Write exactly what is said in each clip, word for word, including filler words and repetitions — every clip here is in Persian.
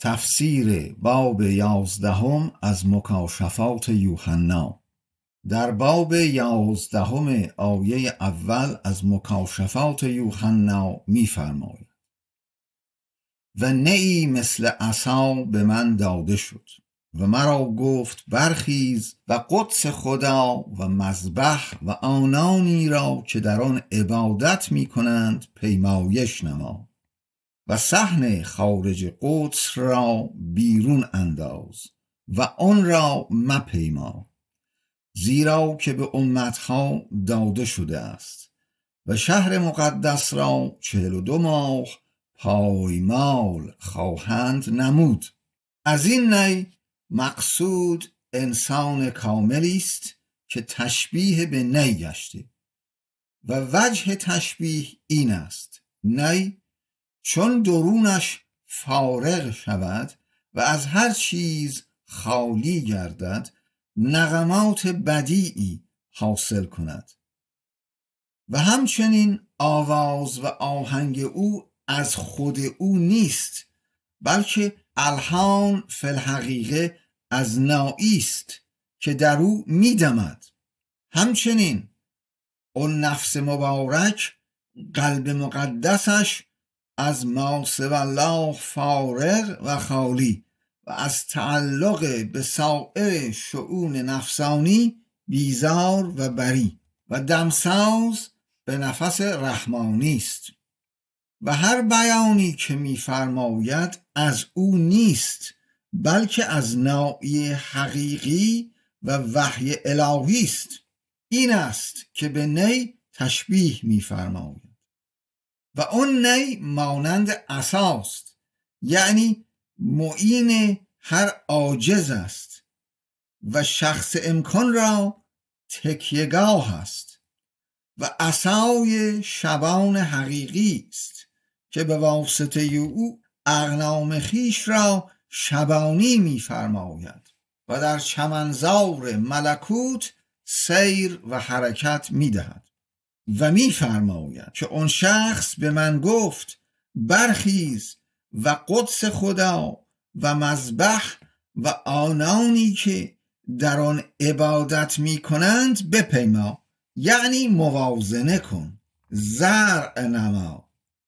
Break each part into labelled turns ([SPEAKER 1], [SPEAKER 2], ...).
[SPEAKER 1] تفسیر باب یازدهم از مکاشفات یوحنا. در باب یازدهم آیه اول از مکاشفات یوحنا می فرماید: و نئی مثل عصا به من داده شد و مرا گفت برخیز و قدس خدا و مذبح و آنانی را که در آن عبادت می کنند پیمایش نما و صحن خارج قدس را بیرون انداز و آن را مپیما، زیرا که به امتها داده شده است و شهر مقدس را چهل و دو ماه پایمال خواهند نمود. از این نی مقصود انسان کاملی است که تشبیه به نی گشته و وجه تشبیه این است: نی چون درونش فارغ شود و از هر چیز خالی گردد نغمات بدیعی حاصل کند و همچنین آواز و آهنگ او از خود او نیست، بلکه الحان فی الحقیقه از نایی است که در او میدمد. همچنین اون نفس مبارک قلب مقدسش از ما سوی الله فارغ و خالی و از تعلق به سایر شؤون نفسانی بیزار و بری و دمساز به نفس رحمانی است و هر بیانی که می‌فرماید از او نیست، بلکه از نوعی حقیقی و وحی الهی است. این است که به نی تشبیه می‌فرماید و اون نی مانند عصاست، یعنی معین هر عاجز است و شخص امکان را تکیه‌گاه است و عصای شبان حقیقی است که به واسطه او اغنام خیش را شبانی می فرماید و در چمنزار ملکوت سیر و حرکت می دهد و می فرماید که اون شخص به من گفت برخیز و قدس خدا و مذبح و آنانی که در آن عبادت می کنند بپیما، یعنی موازنه کن، زرع نما.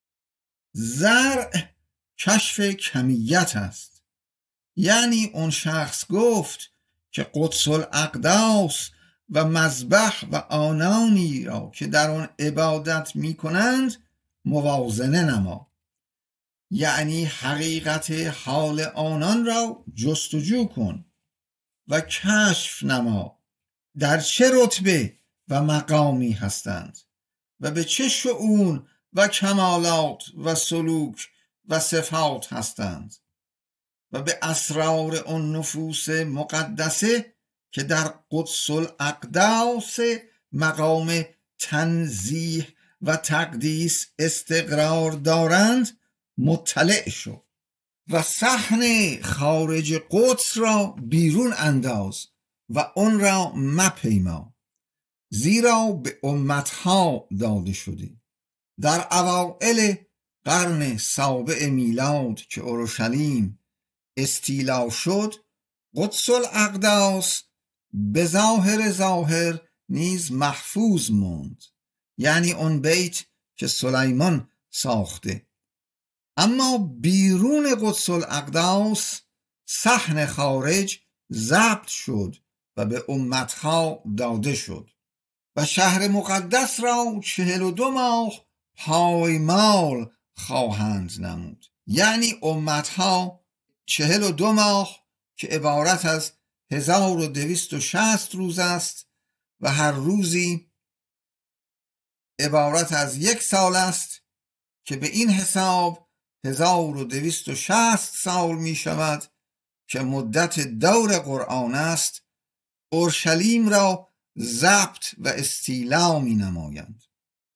[SPEAKER 1] زرع کشف کمیت است، یعنی اون شخص گفت که قدس الاقداس و مذبح و آنانی را که در آن عبادت می کنند موازنه نما، یعنی حقیقت حال آنان را جستجو کن و کشف نما، در چه رتبه و مقامی هستند و به چه شؤون و کمالات و سلوک و صفات هستند و به اسرار اون نفوس مقدسه که در قدس الاقداس مقام تنزیه و تقدیس استقرار دارند مطلع شو و صحن خارج قدس را بیرون انداز و اون را مپیما، زیرا به امتها داده شده. در اوائل قرن سابع میلاد که اورشلیم استیلا شد، قدس الاقداس به ظاهر ظاهر نیز محفوظ موند، یعنی اون بیت که سلیمان ساخته، اما بیرون قدس الاقداس صحن خارج ضبط شد و به امتها داده شد و شهر مقدس را چهل و دو ماه پایمال خواهند نمود، یعنی امتها چهل و دو ماه که عبارت از هزار و دویست و شصت روز است و هر روزی عبارت از یک سال است که به این حساب هزار و دویست و شصت سال می شود که مدت دور قرآن است. اورشلیم را ضبط و استیلا می نمایند،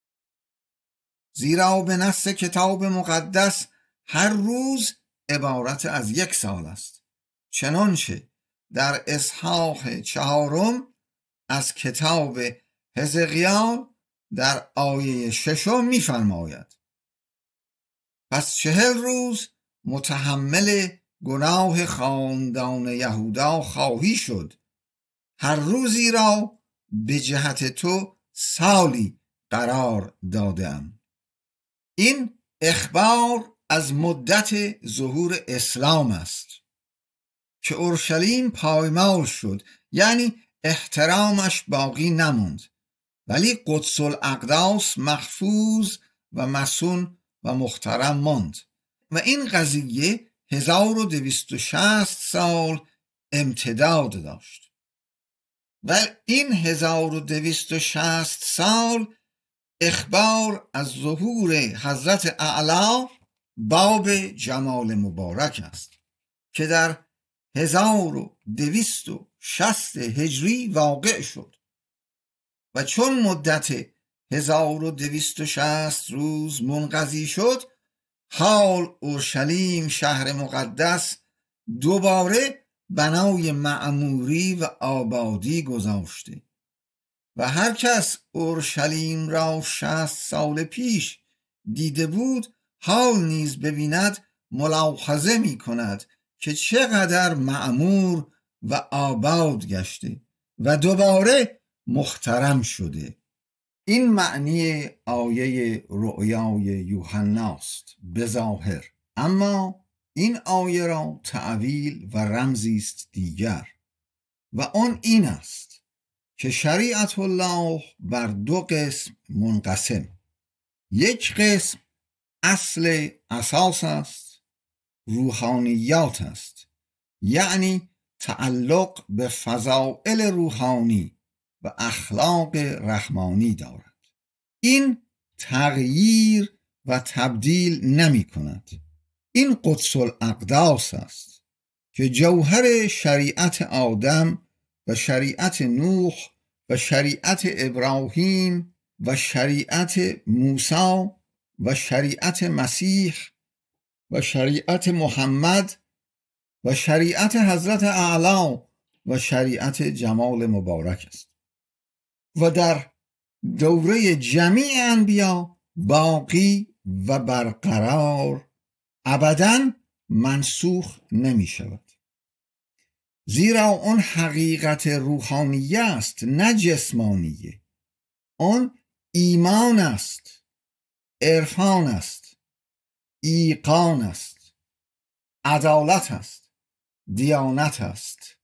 [SPEAKER 1] زیرا به نص کتاب مقدس هر روز عبارت از یک سال است، چنانچه در اصحاح چهارم از کتاب حزقیال در آیه ششم می فرماید: پس چهل روز متحمل گناه خاندان یهودا خواهی شد. هر روزی را به جهت تو سالی قرار دادم. این اخبار از مدت ظهور اسلام است که اورشلیم پایمال شد، یعنی احترامش باقی نموند، ولی قدس الاقداس محفوظ و مصون و محترم ماند و این قضیه هزار و دویست و شصت سال امتداد داشت و این هزار و دویست و شصت سال اخبار از ظهور حضرت اعلی باب جمال مبارک است که در هزار و دویست و شصت هجری واقع شد و چون مدت هزار و دویست و شصت روز منقضی شد، حال اورشلیم شهر مقدس دوباره بنای معموری و آبادی گذاشته و هر کس اورشلیم را شصت سال پیش دیده بود حال نیز ببیند ملاحظه می کند که چقدر معمور و آباد گشته و دوباره محترم شده. این معنی آیه رؤیای یوحناست به ظاهر، اما این آیه را تأویل و رمزی است دیگر و آن این است که شریعت الله بر دو قسم منقسم. یک قسم اصل اساس است، روحانیات است، یعنی تعلق به فضائل روحانی و اخلاق رحمانی دارد. این تغییر و تبدیل نمی کند. این قدس الاقداس است که جوهر شریعت آدم و شریعت نوح و شریعت ابراهیم و شریعت موسی و شریعت مسیح و شریعت محمد و شریعت حضرت اعلی و شریعت جمال مبارک است و در دوره جمیع انبیا باقی و برقرار، ابداً منسوخ نمی شود، زیرا آن حقیقت روحانیه است نه جسمانیه. آن ایمان است، عرفان است، ایقان است، عدالت است، دیانت است،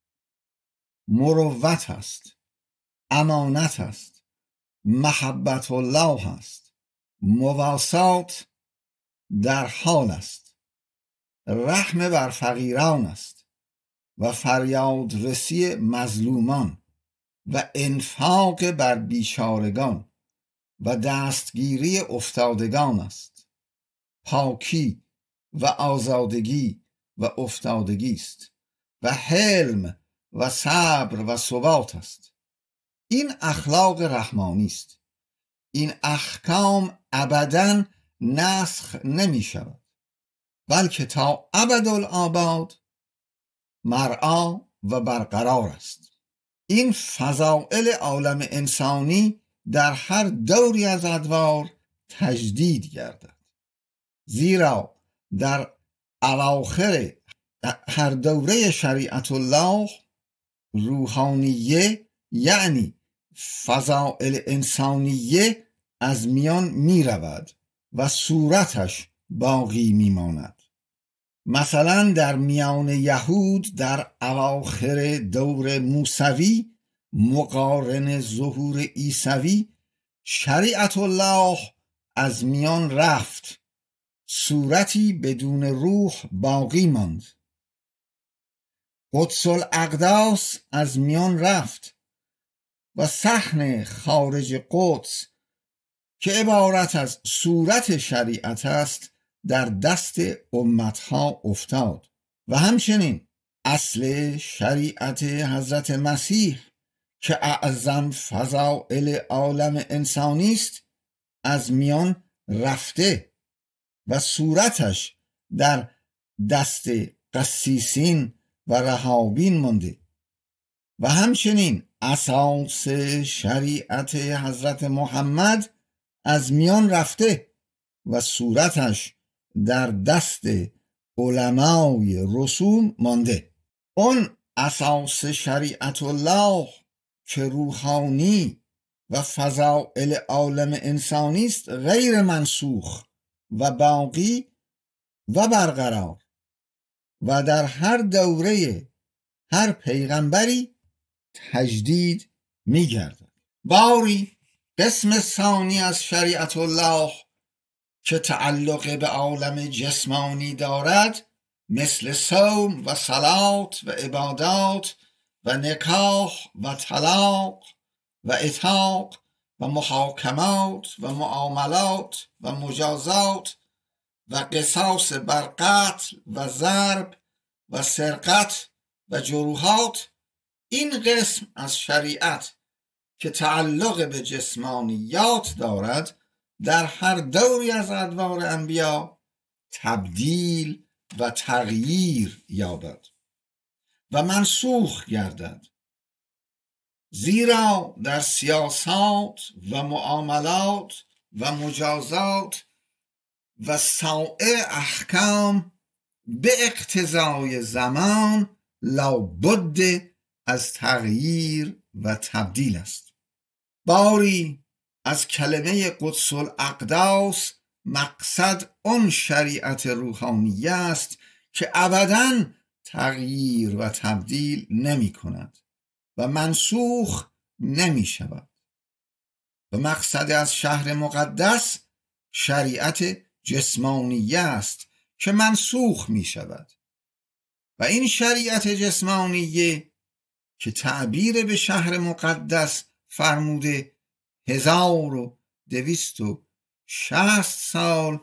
[SPEAKER 1] مروت است، امانت است، محبت الله است، مواسات در حال است، رحم بر فقیران است و فریاد رسی مظلومان و انفاق بر بیچارگان و دستگیری افتادگان است. پاکی و آزادگی و افتادگی است و حلم و صبر و ثبات است. این اخلاق رحمانی است. این احکام ابداً نسخ نمی شود، بلکه تا ابدالآباد مرعا و برقرار است. این فضائل عالم انسانی در هر دوری از ادوار تجدید گردد، زیرا در اواخر هر دوره شریعت الله روحانیه یعنی فضائل انسانیه از میان می رود و صورتش باقی می ماند. مثلا در میان یهود در اواخر دور موسوی مقارن ظهور عیسوی شریعت الله از میان رفت، صورتی بدون روح باقی ماند. قدس الاقداس از میان رفت و صحن خارج قدس که عبارت از صورت شریعت است در دست امتها افتاد و همچنین اصل شریعت حضرت مسیح که اعظم فضائل عالم انسانی است از میان رفته و صورتش در دست قسیسین و رهابین مانده و همچنین اساس شریعت حضرت محمد از میان رفته و صورتش در دست علمای رسوم مانده. اون اساس شریعت الله که روحانی و فضائل عالم انسانی است غیر منسوخ و باقی و برقرار و در هر دوره هر پیغمبری تجدید می گردد. باری قسم ثانی از شریعت الله که تعلق به عالم جسمانی دارد مثل صوم و صلات و عبادات و نکاح و طلاق و عتاق و محاکمات و معاملات و مجازات و قصاص بر قتل و ضرب و سرقت و جروحات، این قسم از شریعت که تعلق به جسمانیات دارد در هر دوری از ادوار انبیا تبدیل و تغییر یابد و منسوخ گردد، زیرا در سیاسات و معاملات و مجازات و سائر احکام به اقتضای زمان لابد از تغییر و تبدیل است. باری از کلمه قدس الاقداس مقصد اون شریعت روحانی است که ابداً تغییر و تبدیل نمی کند و منسوخ نمی شود. و مقصد از شهر مقدس شریعت جسمانیه است که منسوخ می شود و این شریعت جسمانیه که تعبیر به شهر مقدس فرموده هزار و دویست و شصت سال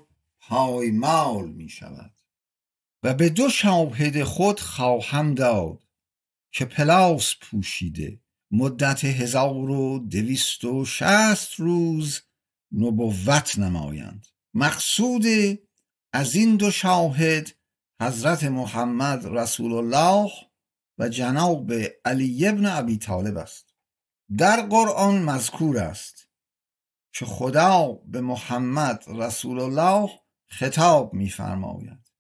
[SPEAKER 1] پایمال می شود. و به دو شاهد خود خواهم داد که پلاس پوشیده مدت هزار و دویست و شصت روز نبوت نمایند. مقصود از این دو شاهد حضرت محمد رسول الله و جناب علی ابن ابی طالب است. در قرآن مذکور است که خدا به محمد رسول الله خطاب می فرماید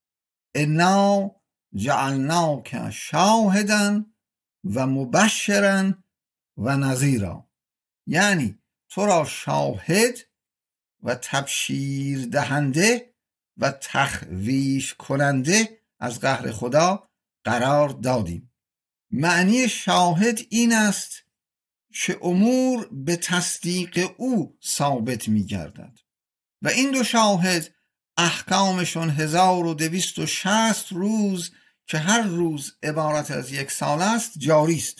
[SPEAKER 1] انا جعلناک شاهدا و مبشرا و نذیرا، یعنی تو را شاهد و تبشیر دهنده و تخویف کننده از قهر خدا قرار دادیم. معنی شاهد این است که امور به تصدیق او ثابت می گردد و این دو شاهد احکامشون هزار و دویست و شصت روز که هر روز عبارت از یک سال است جاری است.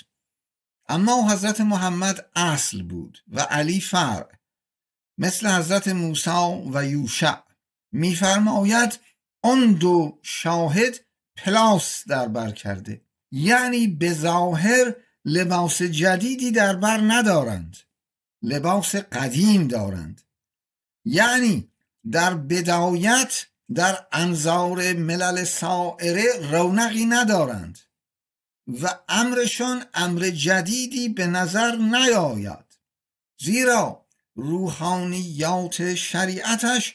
[SPEAKER 1] اما حضرت محمد اصل بود و علی فرع، مثل حضرت موسی و یوشع. می‌فرماید آن دو شاهد پلاس در بر کرده، یعنی به ظاهر لباس جدیدی در بر ندارند، لباس قدیم دارند، یعنی در بدایت در انظار ملل سائره رونقی ندارند و امرشان امر جدیدی به نظر نیاید، زیرا روحانیات شریعتش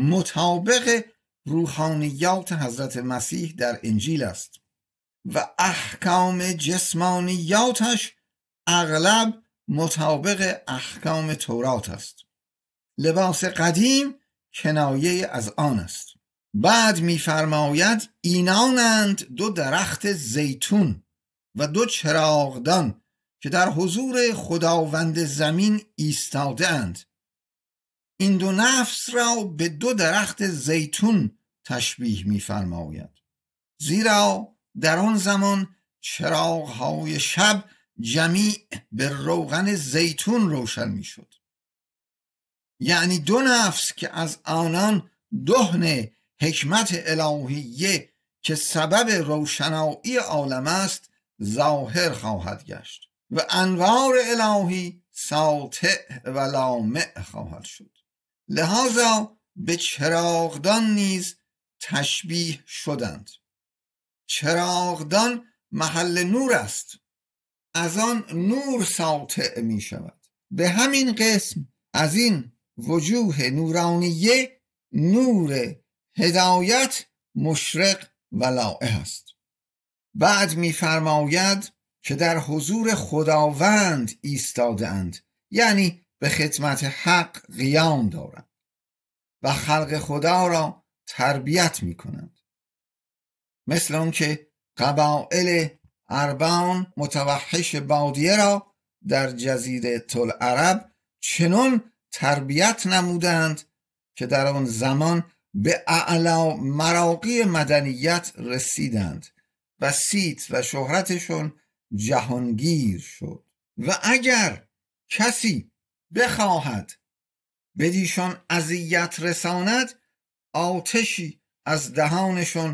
[SPEAKER 1] مطابق روحانیات حضرت مسیح در انجیل است و احکام جسمانیاتش اغلب مطابق احکام تورات است. لباس قدیم کنایه از آن است. بعد می‌فرماید اینانند دو درخت زیتون و دو چراغدان که در حضور خداوند زمین ایستاده اند. این دو نفس را به دو درخت زیتون تشبیه می‌فرماید، زیرا در آن زمان چراغ‌های شب جمیع به روغن زیتون روشن می‌شد، یعنی دو نفس که از آنان دهن حکمت الهیه که سبب روشنایی عالم است ظاهر خواهد گشت و انوار الهی ساطع و لامع خواهد شد. لذا به چراغدان نیز تشبیه شدند. چراغدان محل نور است، از آن نور ساطع می شود. به همین قسم از این وجوه نورانیه نور هدایت مشرق و لائح است. بعد می‌فرماید که در حضور خداوند ایستاده اند، یعنی به خدمت حق قیام دارند و خلق خدا را تربیت می‌کنند، مثل اون که قبایل اربان متوحش بادیه را در جزیره العرب چنون تربیت نمودند که در آن زمان به اعلی مراقی مدنیت رسیدند و صیت و شهرتشون جهانگیر شد. و اگر کسی بخواهد بدیشان اذیت رساند، آتشی از دهانشون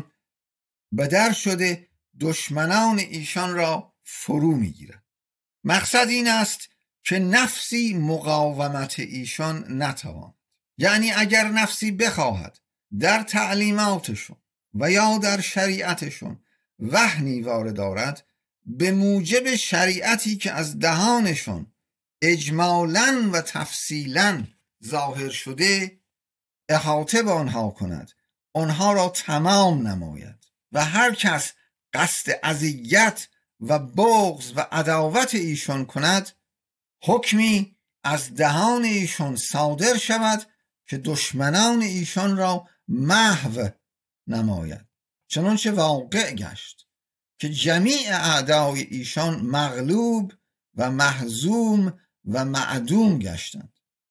[SPEAKER 1] بدر شده دشمنان ایشان را فرو میگیرد. مقصد این است که نفسی مقاومت ایشان نتواند. یعنی اگر نفسی بخواهد در تعلیماتشون و یا در شریعتشون وهنی وارد آورد، به موجب شریعتی که از دهانشون اجمالاً و تفصیلاً ظاهر شده احاطه به آنها کند، آنها را تمام نماید و هر کس قصد اذیت و بغض و عداوت ایشان کند، حکمی از دهان ایشان صادر شود که دشمنان ایشان را محو نماید. چنانچه واقع گشت که جمیع اعدای ایشان مغلوب و مهزوم و معدوم گشتند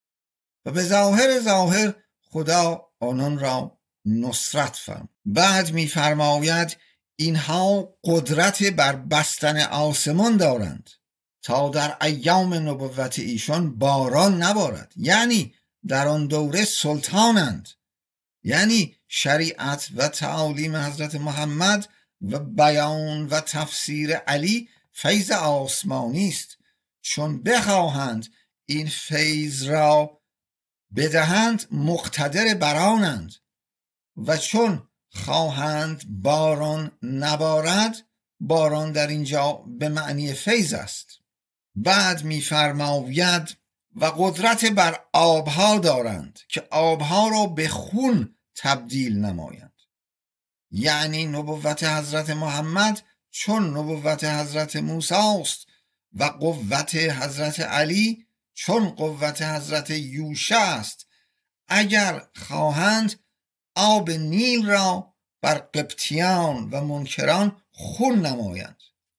[SPEAKER 1] و به ظاهر ظاهر خدا آنان را نصرت فرمود. بعد می‌فرماید اینها قدرت بر بستن آسمان دارند تا در ایام نبوت ایشان باران نبارد، یعنی در آن دوره سلطانند، یعنی شریعت و تعالیم حضرت محمد و بیان و تفسیر علی فیض آسمانی است. چون بخواهند این فیض را بدهند مقتدر برانند و چون خواهند باران نبارد، باران در اینجا به معنی فیض است. بعد می‌فرماید و قدرت بر آبها دارند که آبها را به خون تبدیل نمایند، یعنی نبوت حضرت محمد چون نبوت حضرت موسی است و قوت حضرت علی چون قوت حضرت یوشع است. اگر خواهند آب نیل را بر قبطیان و منکران خون نمایند،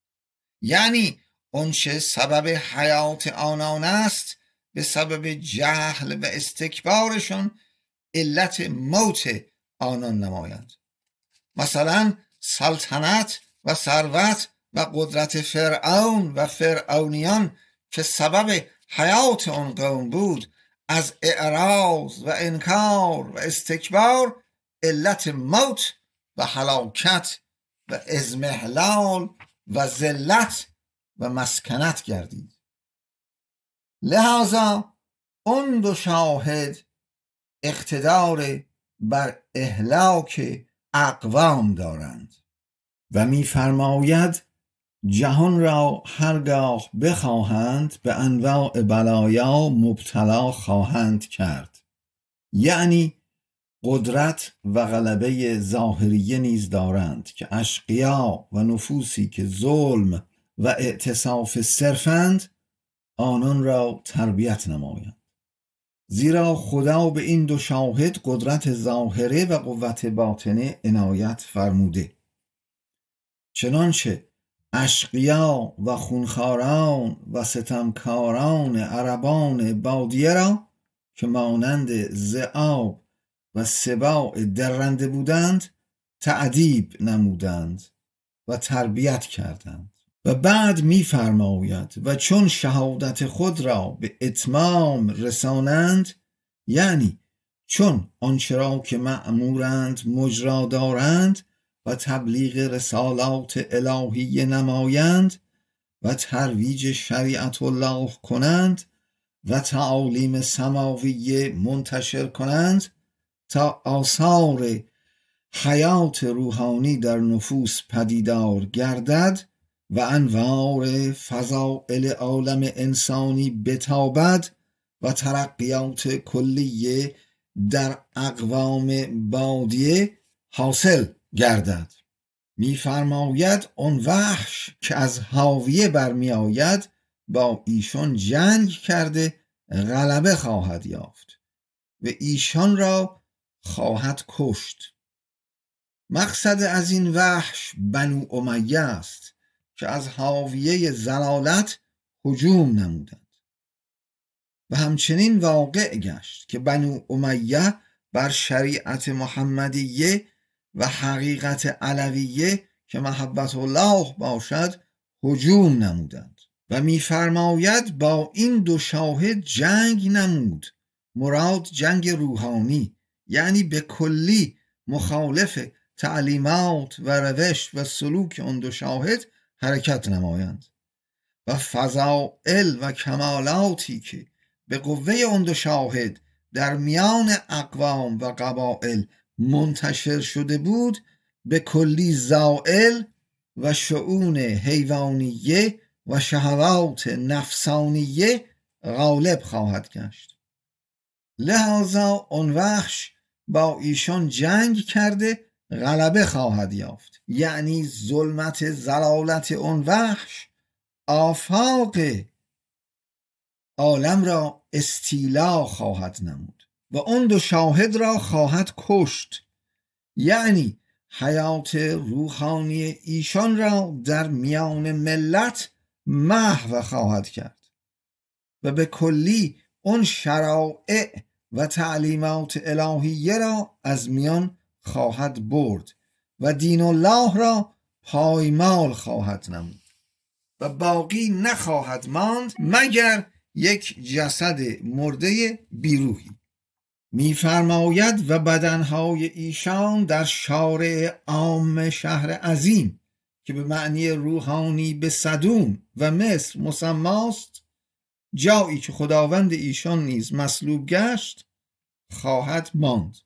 [SPEAKER 1] یعنی آنچه سبب حیات آنان است به سبب جهل و استکبارشون علت موت آنان نمایند. مثلا سلطنت و ثروت و قدرت فرعون و فرعونیان که سبب حیات آن قوم بود، از اعراض و انکار و استکبار علت موت و هلاکت و اضمحلال و ذلت و مسکنت گردید. لذا اون دو شاهد اقتدار بر اهلاک اقوام دارند و می‌فرماید جهان را هرگاه بخواهند به انواع بلایا مبتلا خواهند کرد، یعنی قدرت و غلبه ظاهریه نیز دارند که اشقیا و نفوسی که ظلم و اعتصاف صرفند آنان را تربیت نمایند. زیرا خدا به این دو شاهد قدرت ظاهره و قوت باطنه عنایت فرموده، چنانچه اشقیا و خونخواران و ستمکاران عربان بادیه را که مانند ذئاب و سباع درنده بودند تأدیب نمودند و تربیت کردند. و بعد می فرماید و چون شهادت خود را به اتمام رسانند، یعنی چون آنچه را که مأمورند مجرا دارند و تبلیغ رسالات الهی نمایند و ترویج شریعت الله کنند و تعالیم سماویه منتشر کنند تا آثار حیات روحانی در نفوس پدیدار گردد و انوار فضائل عالم انسانی بتابد و ترقیات کلیه در اقوام بادیه حاصل گردد. می‌فرماید آن وحش که از هاویه برمی آید با ایشان جنگ کرده غلبه خواهد یافت و ایشان را خواهد کشت. مقصد از این وحش بنو امیه است که از هاویه ضلالت هجوم نمودند و همچنین واقع گشت که بنو امیه بر شریعت محمدیه و حقیقت علویه که محبت الله باشد هجوم نمودند و می‌فرماید با این دو شاهد جنگ نمود. مراد جنگ روحانی، یعنی به کلی مخالف تعلیمات و روش و سلوک آن دو شاهد حرکت نمایند و فضائل و کمالاتی که به قوه آن دو شاهد در میان اقوام و قبائل منتشر شده بود به کلی زائل و شؤون حیوانیه و شهوات نفسانیه غالب خواهد گشت. لذا آن وحش با ایشان جنگ کرده غلبه خواهد یافت، یعنی ظلمت ضلالت آن وحش آفاق عالم را استیلا خواهد نمود و آن دو شاهد را خواهد کشت، یعنی حیات روحانی ایشان را در میان ملت محو خواهد کرد و به کلی اون شرائع و تعلیمات الهیه را از میان خواهد برد و دین الله را پایمال خواهد نمود و باقی نخواهد ماند مگر یک جسد مرده بیروحی. می‌فرماید و بدنهای ایشان در شارع عام شهر عظیم که به معنی روحانی به صدوم و مصر مسماست، جایی که خداوند ایشان نیز مصلوب گشت، خواهد ماند.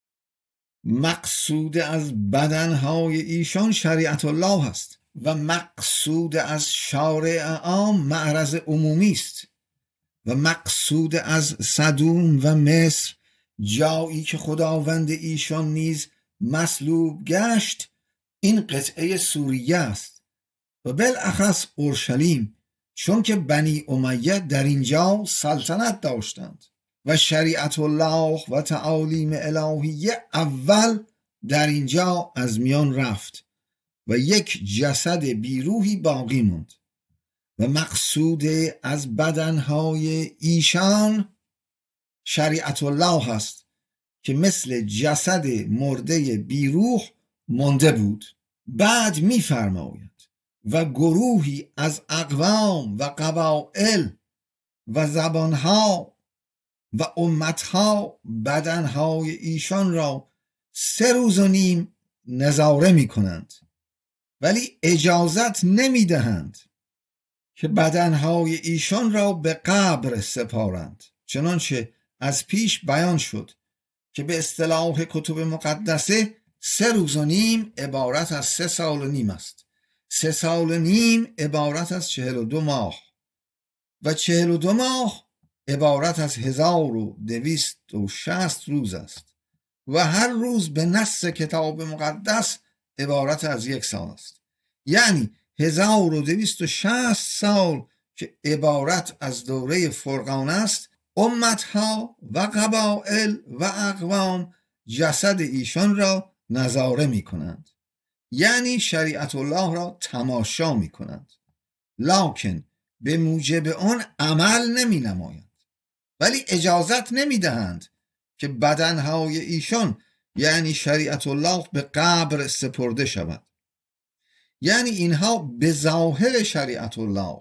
[SPEAKER 1] مقصود از بدنهای ایشان شریعت الله است و مقصود از شارع عام معرض عمومی است و مقصود از صدوم و مصر جایی که خداوند ایشان نیز مصلوب گشت این قطعه سوریه است و بالاخص اورشلیم، چون که بنی امیه در اینجا سلطنت داشتند و شریعت الله و تعالیم الهیه اول در اینجا از میان رفت و یک جسد بیروحی باقی موند و مقصود از بدنهای ایشان شریعت الله هست که مثل جسد مرده بیروح مانده بود. بعد می‌فرماید و گروهی از اقوام و قبائل و زبانها و امتها بدنهای ایشان را سه روز و نیم نظاره می کنند ولی اجازت نمی دهند که بدنهای ایشان را به قبر سپارند، چنانچه از پیش بیان شد که به اصطلاح کتب مقدسه سه روز و نیم عبارت از سه سال و نیم است. سه سال و نیم عبارت از چهل و دو ماه و چهل و دو ماه عبارت از هزار و دویست و شست روز است و هر روز به نص کتاب مقدس عبارت از یک سال است، یعنی هزار و دویست و شست سال که عبارت از دوره فرقان است. امتها و قبائل و اقوام جسد ایشان را نظاره می کنند، یعنی شریعت الله را تماشا می کنند، لکن به موجب آن عمل نمی نمایند ولی اجازت نمی دهند که بدنهای ایشان یعنی شریعت الله به قبر سپرده شود، یعنی اینها به ظاهر شریعت الله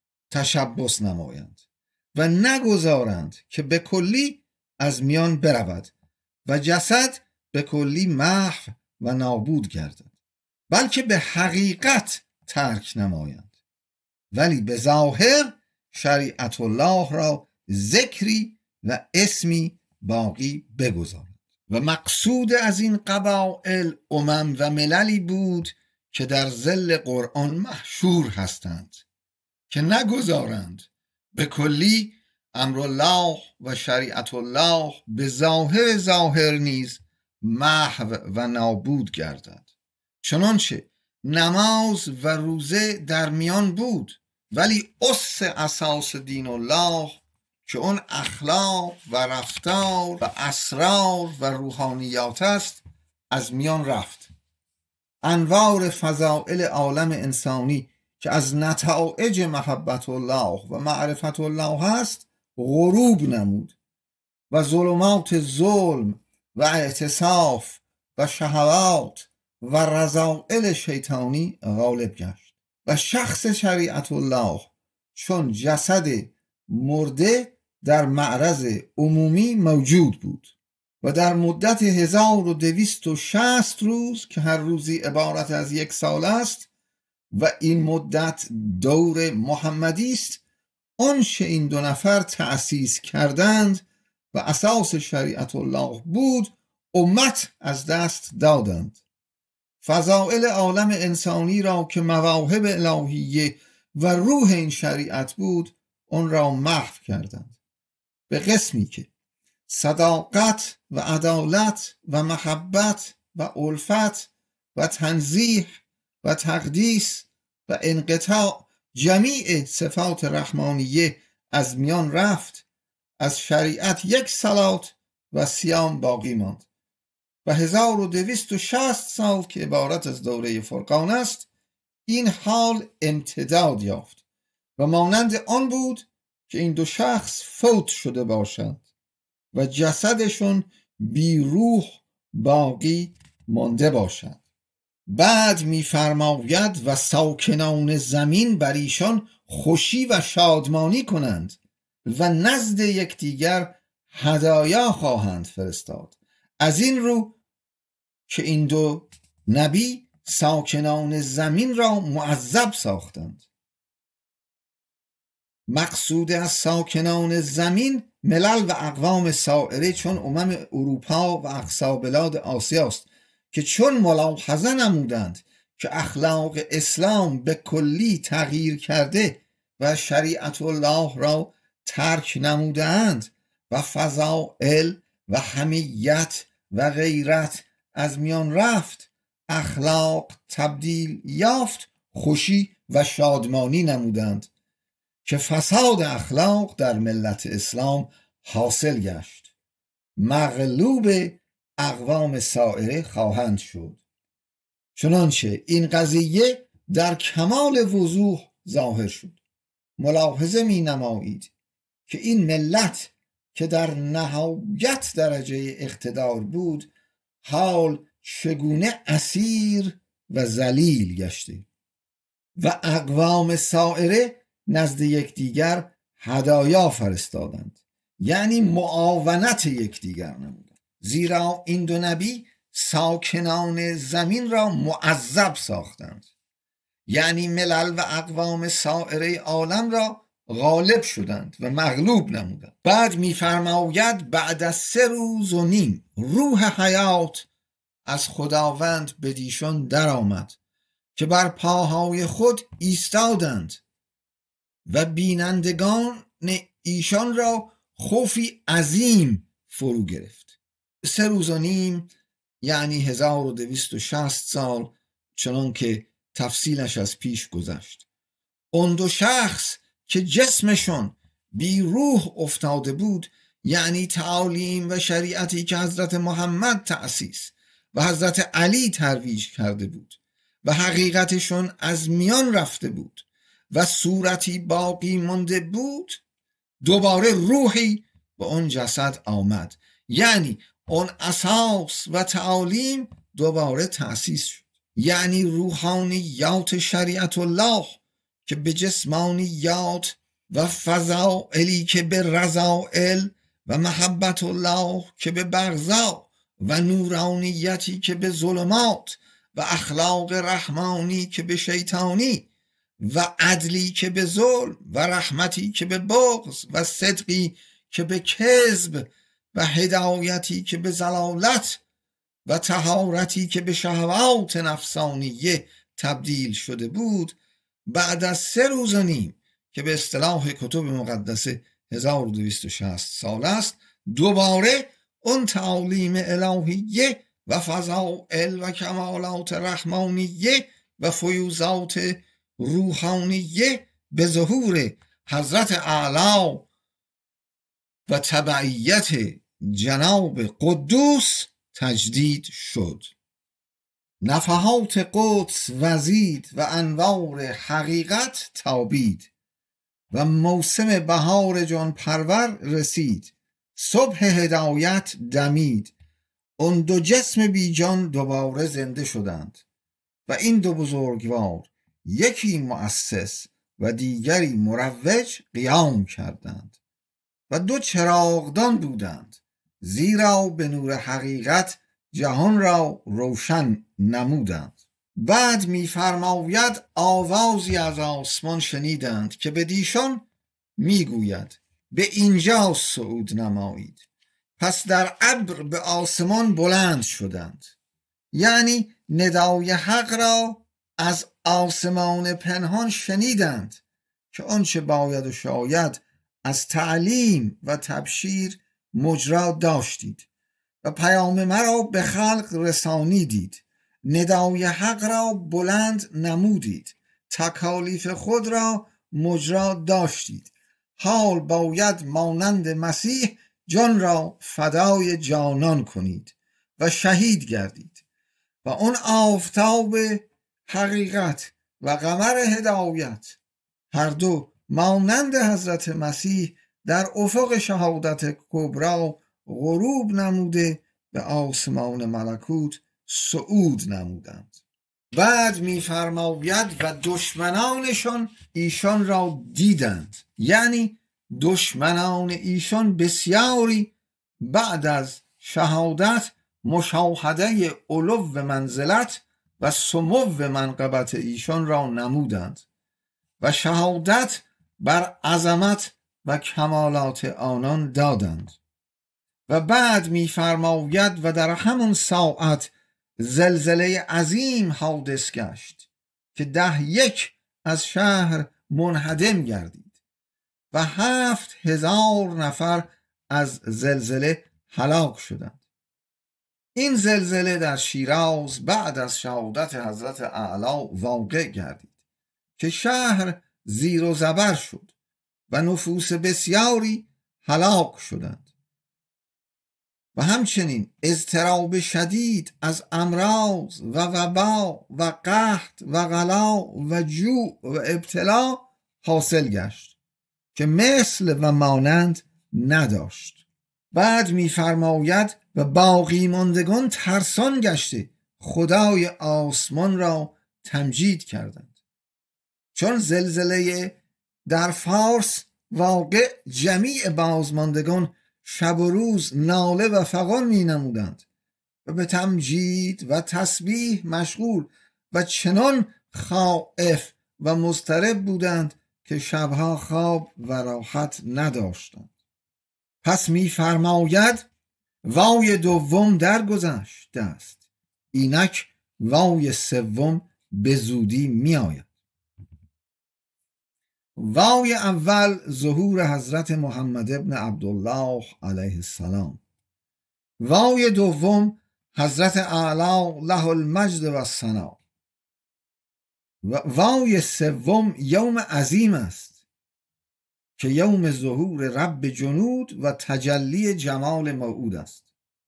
[SPEAKER 1] تشبث نمایند و نگذارند که به کلی از میان برود و جسد به کلی محو و نابود گردد، بلکه به حقیقت ترک نمایند ولی به ظاهر شریعت الله را ذکری و اسمی باقی بگذارند. و مقصود از این قبائل امم و مللی بود که در ظل قرآن محشور هستند که نگذارند به کلی امر الله و شریعت الله به ظاهر ظاهر نیز محو و نابود گردد، چنانچه نماز و روزه در میان بود، ولی اس اساس دین الله که اون اخلاق و رفتار و اسرار و روحانیات است از میان رفت. انوار فضائل عالم انسانی که از نتایج محبت الله و معرفت الله هست غروب نمود و ظلمات ظلم و اعتصاف و شهوات و رذائل شیطانی غالب گشت و شخص شریعت الله چون جسد مرده در معرض عمومی موجود بود و در مدت هزار و دویست و شصت روز که هر روزی عبارت از یک سال است و این مدت دور محمدی است، آنچه این دو نفر تأسیس کردند و اساس شریعت الله بود امت از دست دادند. فضائل عالم انسانی را که مواهب الهیه و روح این شریعت بود آن را محو کردند به قسمی که صداقت و عدالت و محبت و الفت و تنزیه و تقدیس و انقطاع جمیع صفات رحمانیه از میان رفت. از شریعت یک صلات و صیام باقی ماند و هزار و دویست و شصت سال که عبارت از دوره فرقان است این حال امتداد یافت و مانند آن بود که این دو شخص فوت شده باشند و جسدشون بی روح باقی مانده باشند. بعد می‌فرماید و ساکنان زمین بر ایشان خوشی و شادمانی کنند و نزد یکدیگر هدایا خواهند فرستاد. از این رو که این دو نبی ساکنان زمین را معذب ساختند. مقصود از ساکنان زمین ملل و اقوام سائره چون امم اروپا و اقصا بلاد آسیا است که چون ملاحظه نمودند که اخلاق اسلام به کلی تغییر کرده و شریعت الله را ترک نمودند و فضائل و حمیت و غیرت از میان رفت، اخلاق تبدیل یافت، خوشی و شادمانی نمودند که فساد اخلاق در ملت اسلام حاصل گشت، مغلوب اقوام سائره خواهند شد. چنانچه این قضیه در کمال وضوح ظاهر شد. ملاحظه می نمایید که این ملت که در نهایت درجه اقتدار بود حال چگونه اسیر و ذلیل گشته و اقوام سائره نزد یکدیگر هدایا فرستادند، یعنی معاونت یکدیگر نمودند، زیرا این دو نبی ساکنان زمین را معذب ساختند، یعنی ملل و اقوام سائره عالم را غالب شدند و مغلوب نمودند. بعد می‌فرماید بعد از سه روز و نیم روح حیات از خداوند بدیشان در آمد که بر پاهای خود ایستادند و بینندگان ایشان را خوفی عظیم فرو گرفت. سه روز و نیم یعنی هزار و دویست و شصت سال، چنان که تفصیلش از پیش گذشت. اون دو شخص که جسمشون بی روح افتاده بود، یعنی تعالیم و شریعتی که حضرت محمد تأسیس و حضرت علی ترویج کرده بود و حقیقتشون از میان رفته بود و صورتی باقی مانده بود، دوباره روحی به اون جسد آمد، یعنی اون اساس و تعالیم دوباره تأسیس شد، یعنی روحانیات شریعت الله که به جسمانیات و فضائلی که به رذائل و محبت الله که به بغضا و نورانیتی که به ظلمات و اخلاق رحمانی که به شیطانی و عدلی که به ظلم و رحمتی که به بغض و صدقی که به کذب و هدایتی که به ضلالت و طهارتی که به شهوات نفسانیه تبدیل شده بود، بعد از سه روز و نیم که به اصطلاح کتب مقدسه هزار و دویست و شصت سال است، دوباره اون تعالیم الهیه و فضائل و کمالات رحمانیه و فیوزات روحانیه به ظهور حضرت اعلی و تبعیت جناب قدوس تجدید شد. نفحات قدس وزید و انوار حقیقت تابید و موسم بهار جان پرور رسید. صبح هدایت دمید، اون دو جسم بی جان دوباره زنده شدند و این دو بزرگوار یکی مؤسس و دیگری مروج قیام کردند و دو چراغدان بودند، زیرا به نور حقیقت جهان را روشن نمودند. بعد می‌فرماید آوازی از آسمان شنیدند که به دیشان میگوید به اینجا صعود نمایید. پس در ابر به آسمان بلند شدند، یعنی ندای حق را از آسمان پنهان شنیدند که آنچه باید و شاید از تعلیم و تبشیر مجرا داشتید و پیام مرا به خلق رسانیدید. ندای حق را بلند نمودید، تکالیف خود را مجرا داشتید. حال باید مانند مسیح جان را فدای جانان کنید و شهید گردید و اون آفتاب حقیقت و قمر هدایت هر دو مانند حضرت مسیح در افق شهادت کبرا غروب نموده به آسمان ملکوت صعود نمودند. بعد می‌فرماید و دشمنانشان ایشان را دیدند، یعنی دشمنان ایشان بسیاری بعد از شهادت مشاهده علو منزلت و سمو منقبت ایشان را نمودند و شهادت بر عظمت و کمالات آنان دادند. و بعد می‌فرماید و در همون ساعت زلزله عظیم حادث گشت که ده یک از شهر منهدم گردید و هفت هزار نفر از زلزله هلاک شدند. این زلزله در شیراز بعد از شهادت حضرت اعلی واقع گردید که شهر زیر و زبر شد و نفوس بسیاری هلاک شدند و همچنین اضطراب شدید از امراض و وبا و قحط و غلا و جوع و ابتلا حاصل گشت که مثل و مانند نداشت. بعد می‌فرماید و باقی ماندگان ترسان گشته خدای آسمان را تمجید کردند، چون زلزله در فارس واقع جمیع بازماندگان شب و روز ناله و فغان می نمودند و به تمجید و تسبیح مشغول و چنان خائف و مضطرب بودند که شبها خواب و راحت نداشتند. پس می فرماید وای دوم درگذشت است، اینک وای سوم به زودی می آید. وای اول ظهور حضرت محمد ابن عبدالله علیه السلام. وای دوم حضرت اعلی له المجد و الثنا. و وای سوم یوم عظیم است که یوم ظهور رب جنود و تجلی جمال موعود است.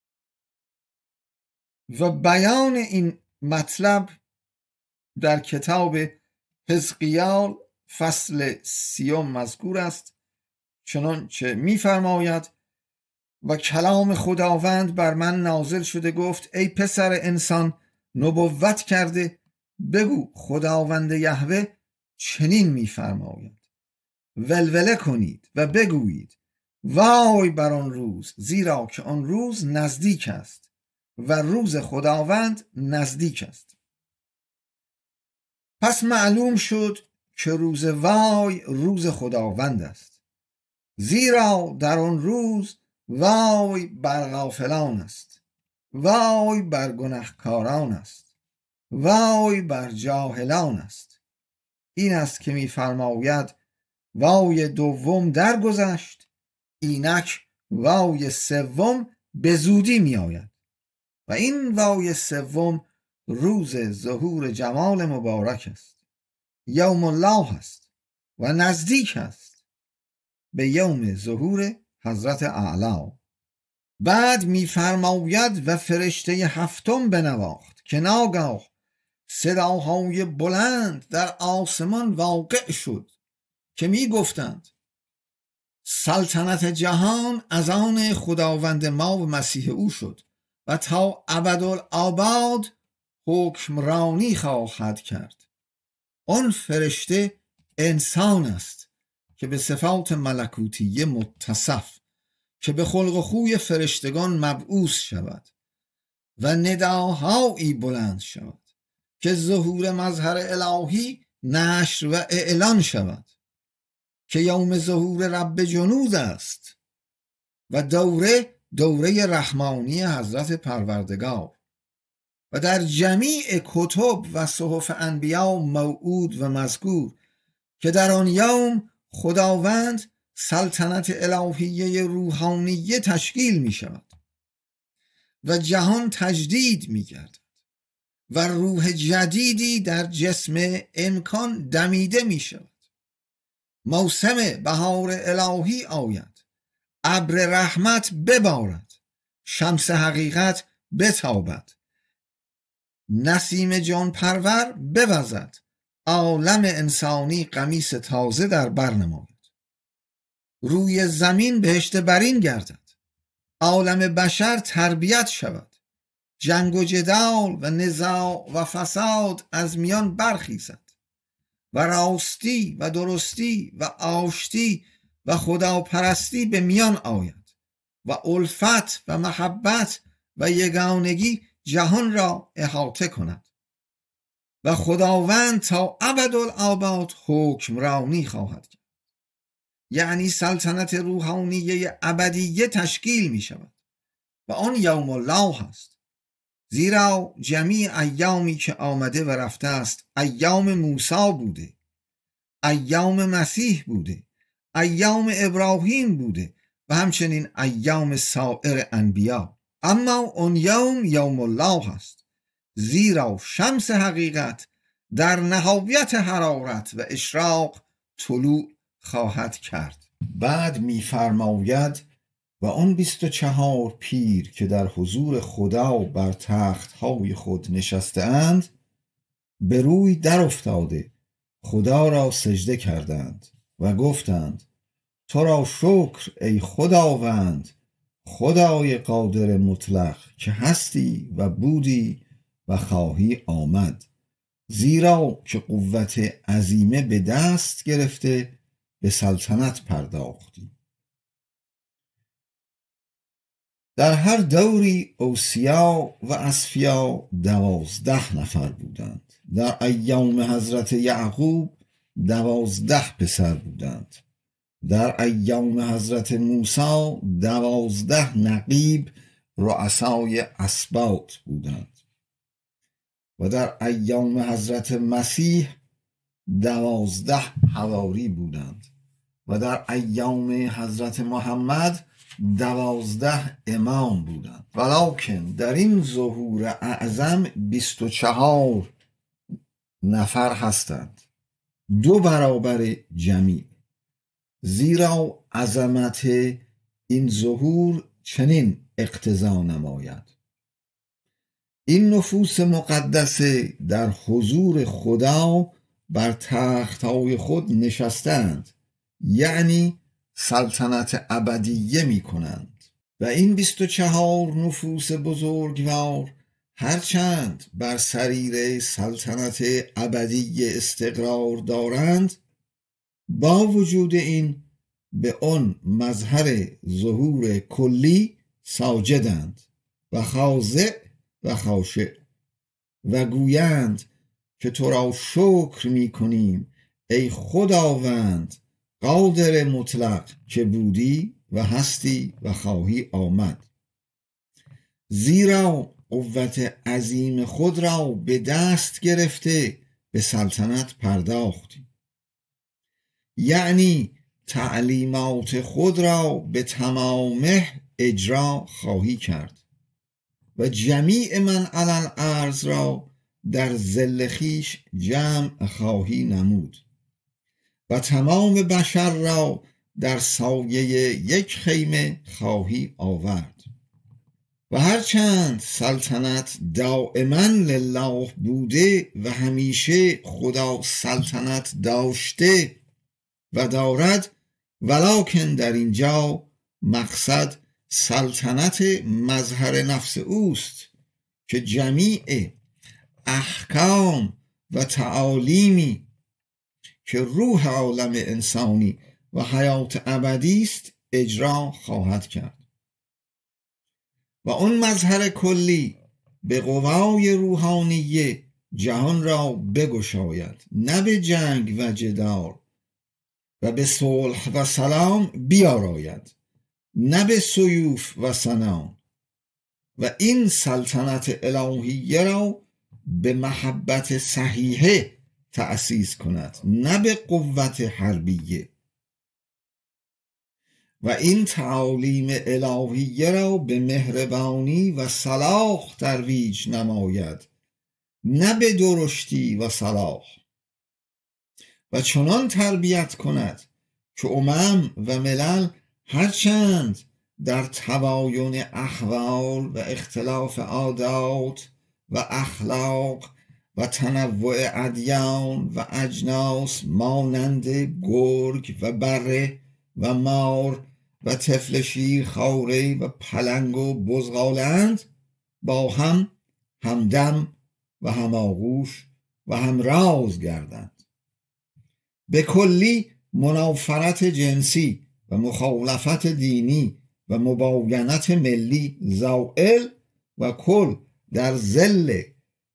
[SPEAKER 1] و بیان این مطلب در کتاب حزقیال فصل سیوم مذکور است، چنانچه می‌فرماید و کلام خداوند بر من نازل شده گفت ای پسر انسان، نبوت کرده بگو خداوند یهوه چنین می‌فرماید ولوله کنید و بگویید وای بر آن روز، زیرا که آن روز نزدیک است و روز خداوند نزدیک است. پس معلوم شد که روز وای روز خداوند است، زیرا در آن روز وای بر غافلان است، وای بر گنهکاران است، وای بر جاهلان است. این است که می فرماید وای دوم درگذشت، اینک وای سوم به زودی می آید. و این وای سوم روز ظهور جمال مبارک است، یوم الله است و نزدیک است به یوم ظهور حضرت اعلی. بعد می‌فرماید و فرشته هفتم بنواخت که ناگاه صداهای بلند در آسمان واقع شد که می گفتند سلطنت جهان از آن خداوند ما و مسیح او شد و تا ابدالآباد حکمرانی خواهد کرد. آن فرشته انسان است که به صفات ملکوتیه متصف، که به خلق و خوی فرشتگان مبعوث شود و نداهایی بلند شود که ظهور مظهر الهی نشر و اعلان شود، که یوم ظهور رب جنود است و دوره دوره رحمانی حضرت پروردگار و در جمیع کتب و صحف انبیا موعود و مذکور که در آن یوم خداوند سلطنت الهیه روحانیه تشکیل می شود و جهان تجدید می گردد و روح جدیدی در جسم امکان دمیده می شود. موسم بهار الهی آید، ابر رحمت ببارد، شمس حقیقت بتابد، نسیم جان پرور بوزد، عالم انسانی قمیص تازه در بر نماید، روی زمین بهشت برین گردد، عالم بشر تربیت شود، جنگ و جدال و نزاع و فساد از میان برخیزد و راستی و درستی و آشتی و خداپرستی به میان آید و الفت و محبت و یگانگی جهان را احاطه کند و خداوند تا ابدالآباد حکمرانی خواهد کرد. یعنی سلطنت روحانیه ابدیه تشکیل می شود و آن یوم الله است، زیرا جمیع ایامی که آمده و رفته است ایام موسی بوده، ایام مسیح بوده، ایام ابراهیم بوده و همچنین ایام سایر انبیا. اما اون یوم یوم الله است، زیرا شمس حقیقت در نهایت حرارت و اشراق طلوع خواهد کرد. بعد می‌فرماید و آن بیست و چهار پیر که در حضور خدا بر تخت‌های خود نشسته اند به روی در افتاده خدا را سجده کردند و گفتند تو را شکر ای خداوند، خدای قادر مطلق که هستی و بودی و خواهی آمد، زیرا که قوت عظیمه به دست گرفته به سلطنت پرداختی. در هر دوری اوصیا و اصفیا دوازده نفر بودند. در ایام حضرت یعقوب دوازده پسر بودند. در ایام حضرت موسی دوازده نقیب رؤسای اسباط بودند و در ایام حضرت مسیح دوازده حواری بودند و در ایام حضرت محمد دوازده امام بودند. ولکن در این ظهور اعظم بیست و چهار نفر هستند، دو برابر جمیع، زیرا عظمت این ظهور چنین اقتضا نماید. این نفوس مقدسه در حضور خدا بر تخت‌های خود نشستند، یعنی سلطنت ابدیه می کنند و این بیست و چهار نفوس بزرگوار هرچند بر سریر سلطنت ابدی استقرار دارند، با وجود این به آن مظهر ظهور کلی ساجدند و خاضع و خاشع و گویند که تو را شکر می کنیم ای خداوند قادر مطلق که بودی و هستی و خواهی آمد، زیرا قوت عظیم خود را به دست گرفته به سلطنت پرداختی، یعنی تعلیمات خود را به تمامه اجرا خواهی کرد و جمیع من علی الارض را در ظل خویش جمع خواهی نمود و تمام بشر را در سایه یک خیمه خواهی آورد و هرچند سلطنت دائما لله بوده و همیشه خدا سلطنت داشته و دارد، ولکن در اینجا مقصد سلطنت مظهر نفس اوست که جمیع احکام و تعالیمی که روح عالم انسانی و حیات ابدی است اجرا خواهد کرد و اون مظهر کلی به قوای روحانیه جهان را بگشاید، نه به جنگ و جدال، و به صلح و سلام بیاراید، نه به سیوف و سنان، و این سلطنت الهیه را به محبت صحیحه تأسیس کند، نه به قوت حربیه، و این تعالیم الهیه را به مهربانی و صلاح ترویج نماید، نه به درشتی و صلاح، و چنان تربیت کند که امم و ملل هرچند در تباین احوال و اختلاف عادات و اخلاق و تنوع ادیان و اجناس مانند گرگ و بره و مار و طفل شیرخواره و پلنگ و بزغالند، با هم همدم و هماغوش و همراز گردند. به کلی منافرت جنسی و مخالفت دینی و مباینت ملی زائل و کل در ظل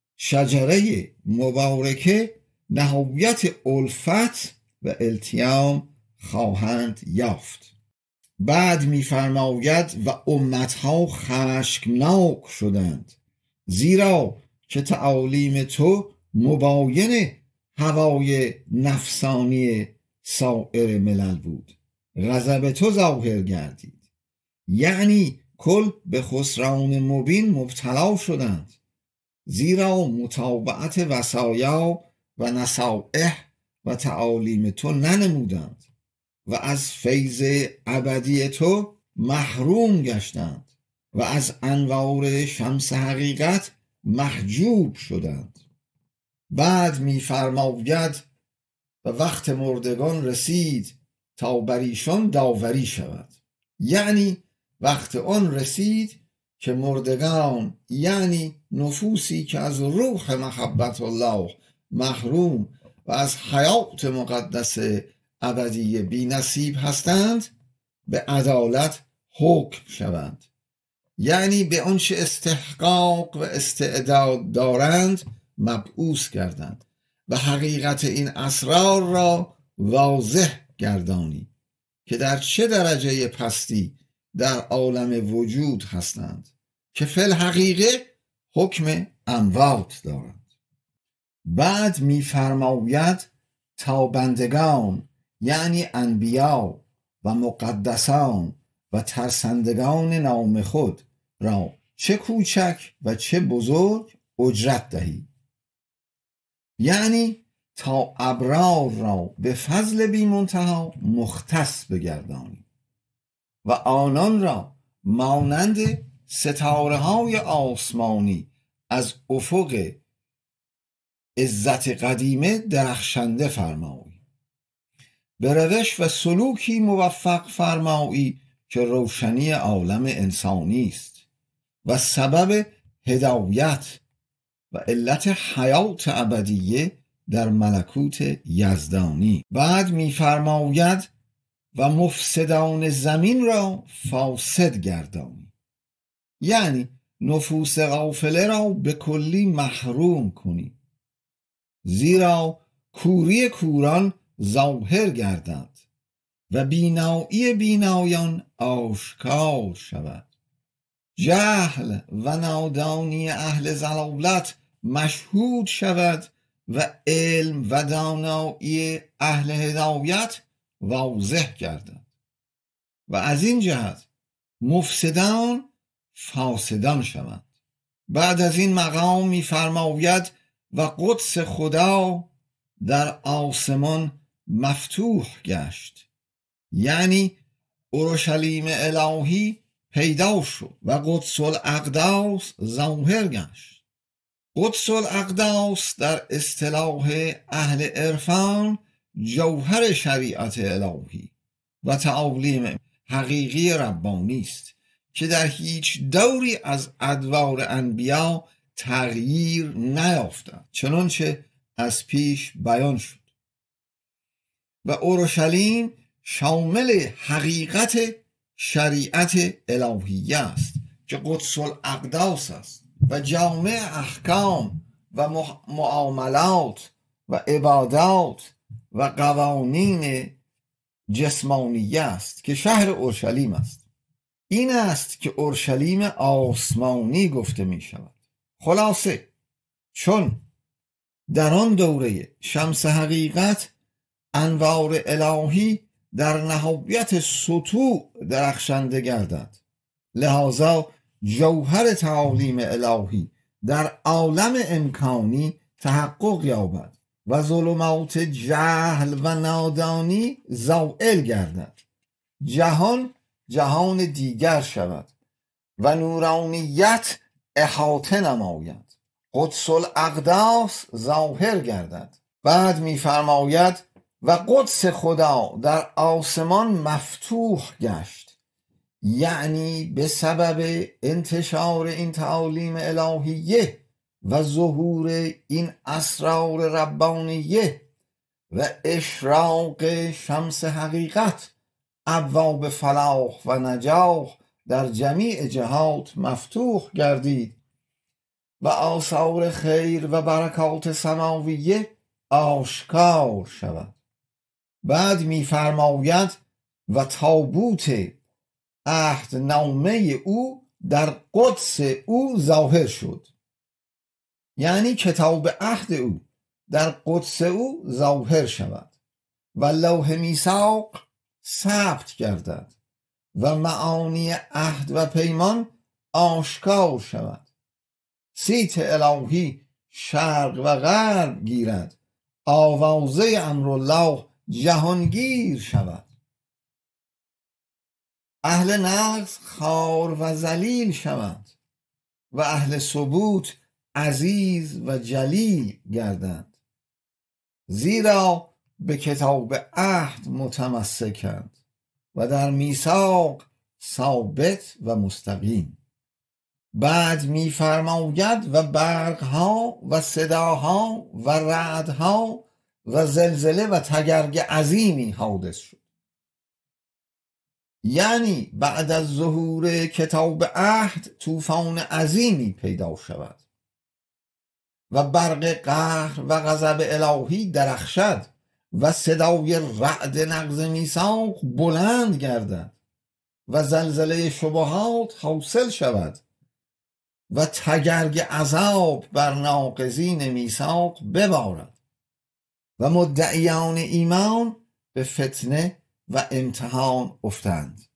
[SPEAKER 1] شجره مبارکه نهایت الفت و التیام خواهند یافت. بعد می‌فرماید و امتها خشمناک شدند، زیرا که تعالیم تو مباین هوای نفسانی سایر ملل بود، غضب تو ظاهر گردید، یعنی کل به خسران مبین مبتلا شدند، زیرا متابعت وصایا و نصائح و تعالیم تو ننمودند و از فیض ابدی تو محروم گشتند و از انوار شمس حقیقت محجوب شدند. بعد می‌فرماید و وقت مردگان رسید تا بر ایشان داوری شود، یعنی وقت آن رسید که مردگان، یعنی نفوسی که از روح محبت الله محروم و از حیات مقدس ابدی بی نصیب هستند، به عدالت حکم شوند، یعنی به آنچه استحقاق و استعداد دارند مبعوث گردند و حقیقت این اسرار را واضح گردانی که در چه درجه پستی در عالم وجود هستند که فی الحقیقه حکم اموات دارند. بعد می‌فرماید تا بندگان، یعنی انبیا و مقدسان و ترسندگان نام خود را چه کوچک و چه بزرگ اجرت دهی، یعنی تا ابرار را به فضل بی منتها مختص بگردانی و آنان را مانند ستاره های آسمانی از افق عزت قدیمه درخشنده فرمایی، به روش و سلوکی موفق فرمایی که روشنی عالم انسانی است و سبب هدایت و علت حیات ابدیه در ملکوت یزدانی. بعد می‌فرماید و مفسدان زمین را فاسد گردانی، یعنی نفوس غافله را به کلی محروم کنی، زیرا کوری کوران ظاهر گردد و بینایی بینایان آشکار شود، جهل و نادانی اهل ضلالت مشهود شود و علم و دانایی اهل هدایت واضح گردد و از این جهت مفسدان فاسدان شوند. بعد از این مقام می‌فرماید و قدس خدا در آسمان مفتوح گشت، یعنی اورشلیم الهی پیدا شد و قدس الاقداس ظاهر گشت. قدس الاقداس در اصطلاح اهل عرفان جوهر شریعت الهی و تعالیم حقیقی ربانی است که در هیچ دوری از ادوار انبیا تغییر نیافتند، چنانچه از پیش بیان شد. و اورشلیم شامل حقیقت شریعت الهیه است که قدس الاقداس است و جامع احکام و معاملات و عبادات و قوانین جسمانیه است که شهر اورشلیم است. این است که اورشلیم آسمانی گفته می شود. خلاصه چون در آن دوره شمس حقیقت انوار الهی در نهایت سطوع درخشنده گردد، لذا جوهر تعالیم الهی در عالم امکانی تحقق یابد و ظلمات جهل و نادانی زائل گردد، جهان جهان دیگر شود و نورانیت احاطه نماید، قدس الاقداس ظاهر گردد. بعد می‌فرماید و قدس خدا در آسمان مفتوح گشت، یعنی به سبب انتشار این تعالیم الهیه و ظهور این اسرار ربانیه و اشراق شمس حقیقت ابواب فلاح و نجاح در جمیع جهات مفتوح گردید و آثار خیر و برکات سماویه آشکار شود. بعد می‌فرماید و تابوت عهدنامه او در قدس او ظاهر شد، یعنی کتاب عهد او در قدس او ظاهر شود و لوح میثاق ثبت گردد و معانی عهد و پیمان آشکار شود. صیت الهی شرق و غرب گیرد، آوازه امرالله جهانگیر شود. اهل نقص خوار و ذلیل شوند و اهل ثبوت عزیز و جلیل گردند، زیرا به کتاب عهد متمسکند و در میثاق ثابت و مستقیم. بعد می‌فرماید و برق‌ها و صداها و رعدها و زلزله و تگرگ عظیمی حادث شد، یعنی بعد از ظهور کتاب عهد طوفان عظیمی پیدا شود و برق قهر و غضب الهی درخشد و صدای رعد نقض میثاق بلند گردد و زلزله شبهات حاصل شود و تگرگ عذاب بر ناقضین میثاق ببارد و مدعیان ایمان به فتنه و امتحان افتند.